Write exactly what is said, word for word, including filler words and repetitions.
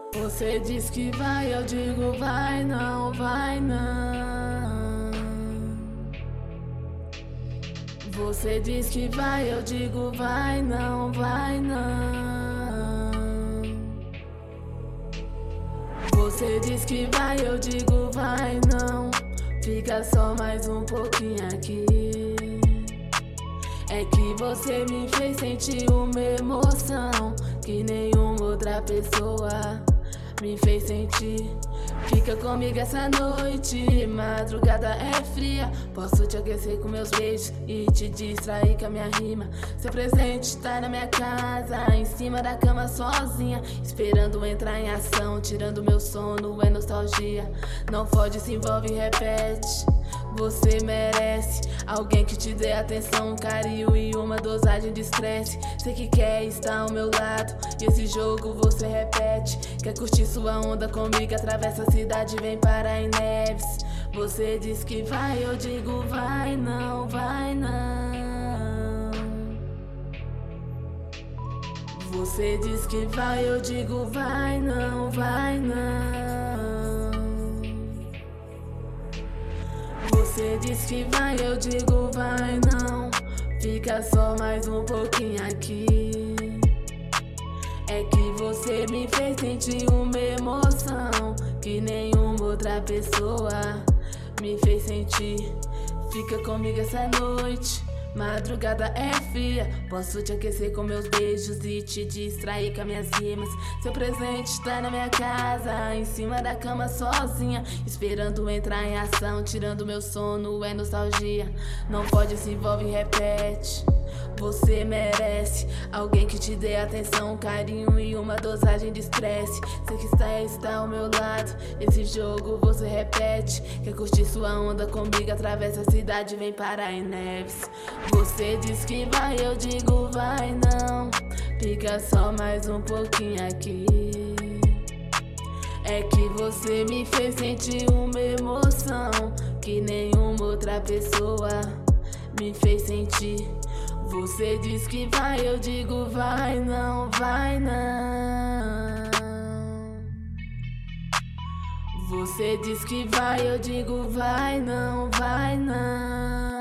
Você diz que vai, eu digo vai não, vai não. Você diz que vai, eu digo vai não, vai não. Você diz que vai, eu digo vai não. Fica só mais um pouquinho aqui. É que você me fez sentir uma emoção que nenhuma outra pessoa me fez sentir. Fica comigo essa noite, madrugada é fria. Posso te aquecer com meus beijos e te distrair com a minha rima. Seu presente tá na minha casa, em cima da cama sozinha, esperando entrar em ação, tirando meu sono, é nostalgia. Não fode, se envolve e repete. Você merece alguém que te dê atenção, um carinho e uma dosagem de estresse. Sei que quer estar ao meu lado e esse jogo você repete. Quer curtir sua onda comigo, atravessa a cidade, vem parar em Neves. Você diz que vai, eu digo vai não, vai não. Você diz que vai, eu digo vai não, vai não. Você diz que vai, eu digo vai não. Fica só mais um pouquinho aqui. É que você me fez sentir uma emoção que nenhuma outra pessoa me fez sentir. Fica comigo essa noite, madrugada é fria. Posso te aquecer com meus beijos e te distrair com as minhas rimas. Seu presente tá na minha casa, em cima da cama sozinha, esperando entrar em ação, tirando meu sono, é nostalgia. Não pode, se envolve e repete. Você merece alguém que te dê atenção, um carinho e uma dosagem de estresse. Sei que está, está ao meu lado, esse jogo você repete. Quer curtir sua onda comigo, atravessa a cidade, vem parar em Neves. Você diz que vai, eu digo vai não. Fica só mais um pouquinho aqui. É que você me fez sentir uma emoção que nenhuma outra pessoa me fez sentir. Você diz que vai, eu digo vai não, vai não. Você diz que vai, eu digo vai não, vai não.